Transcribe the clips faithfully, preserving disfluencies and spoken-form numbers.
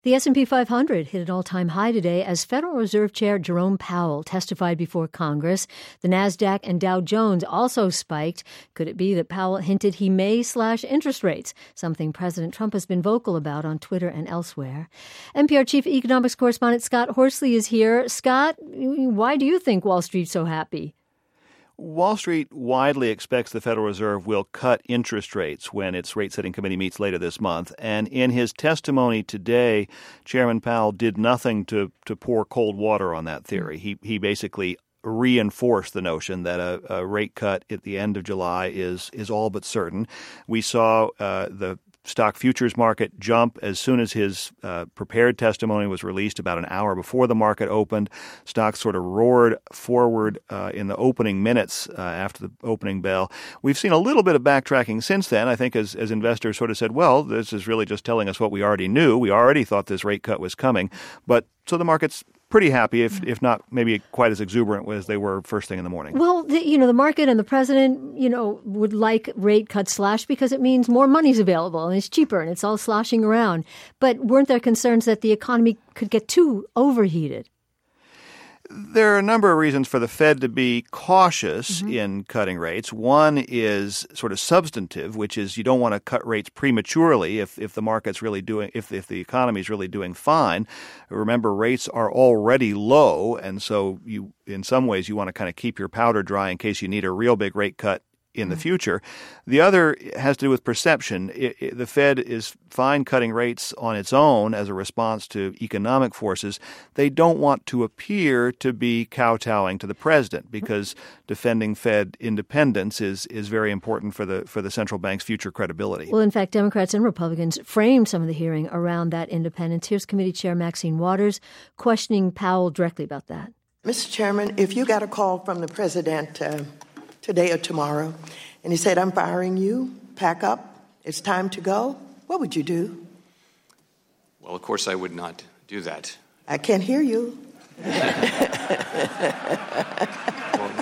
The S and P five hundred hit an all-time high today as Federal Reserve Chair Jerome Powell testified before Congress. The NASDAQ and Dow Jones also spiked. Could it be that Powell hinted he may slash interest rates, something President Trump has been vocal about on Twitter and elsewhere? N P R Chief Economics Correspondent Scott Horsley is here. Scott, why do you think Wall Street's so happy? Wall Street widely expects the Federal Reserve will cut interest rates when its rate-setting committee meets later this month. And in his testimony today, Chairman Powell did nothing to, to pour cold water on that theory. He he basically reinforced the notion that a, a rate cut at the end of July is is all but certain. We saw uh, the stock futures market jump as soon as his uh, prepared testimony was released about an hour before the market opened. Stocks sort of roared forward uh, in the opening minutes uh, after the opening bell. We've seen a little bit of backtracking since then, I think, as, as investors sort of said, well, this is really just telling us what we already knew. We already thought this rate cut was coming. But so the market's pretty happy, if if not maybe quite as exuberant as they were first thing in the morning. Well, the, you know, the market and the president, you know, would like rate cuts slashed because it means more money's available and it's cheaper and it's all sloshing around. But weren't there concerns that the economy could get too overheated? There are a number of reasons for the Fed to be cautious mm-hmm. in cutting rates. One is sort of substantive, which is you don't want to cut rates prematurely if, if the market's really doing, if, if the economy is really doing fine. Remember, rates are already low, and so you, in some ways, you want to kind of keep your powder dry in case you need a real big rate cut in the future. The other has to do with perception. It, it, the Fed is fine cutting rates on its own as a response to economic forces. They don't want to appear to be kowtowing to the president because defending Fed independence is is very important for the for the central bank's future credibility. Well, in fact, Democrats and Republicans framed some of the hearing around that independence. Here's Committee Chair Maxine Waters questioning Powell directly about that. Mister Chairman, if you got a call from the president uh, today or tomorrow, and he said, I'm firing you, pack up, it's time to go, what would you do? Well, of course I would not do that. I can't hear you. Well,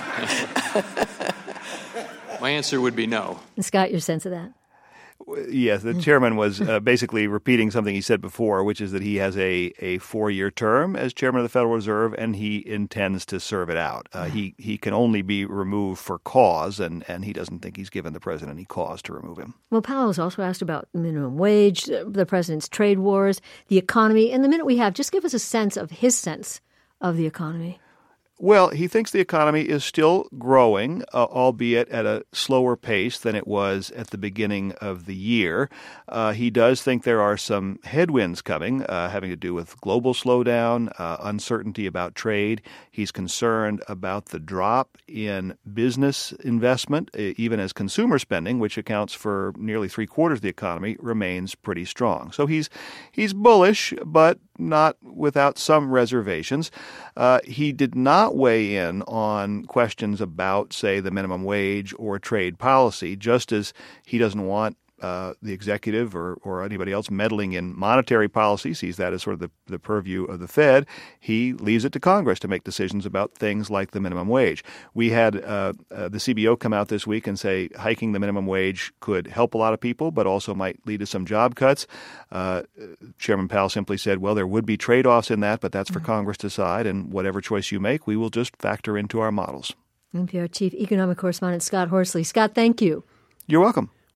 my answer would be no. And Scott, your sense of that? Yes, the chairman was uh, basically repeating something he said before, which is that he has a, a four-year term as chairman of the Federal Reserve, and he intends to serve it out. Uh, he he can only be removed for cause, and, and he doesn't think he's given the president any cause to remove him. Well, Powell was also asked about minimum wage, the president's trade wars, the economy. In the minute we have, just give us a sense of his sense of the economy. Well, he thinks the economy is still growing, uh, albeit at a slower pace than it was at the beginning of the year. Uh, he does think there are some headwinds coming, uh, having to do with global slowdown, uh, uncertainty about trade. He's concerned about the drop in business investment, even as consumer spending, which accounts for nearly three quarters of the economy, remains pretty strong. So he's he's bullish, but not without some reservations. Uh, he did not weigh in on questions about, say, the minimum wage or trade policy, just as he doesn't want uh, the executive or, or anybody else meddling in monetary policy, sees that as sort of the, the purview of the Fed. He leaves it to Congress to make decisions about things like the minimum wage. We had uh, uh, the C B O come out this week and say hiking the minimum wage could help a lot of people, but also might lead to some job cuts. Uh, Chairman Powell simply said, well, there would be trade-offs in that, but that's for mm-hmm. Congress to decide, and whatever choice you make, we will just factor into our models. N P R Chief Economic Correspondent Scott Horsley. Scott, thank you. You're welcome.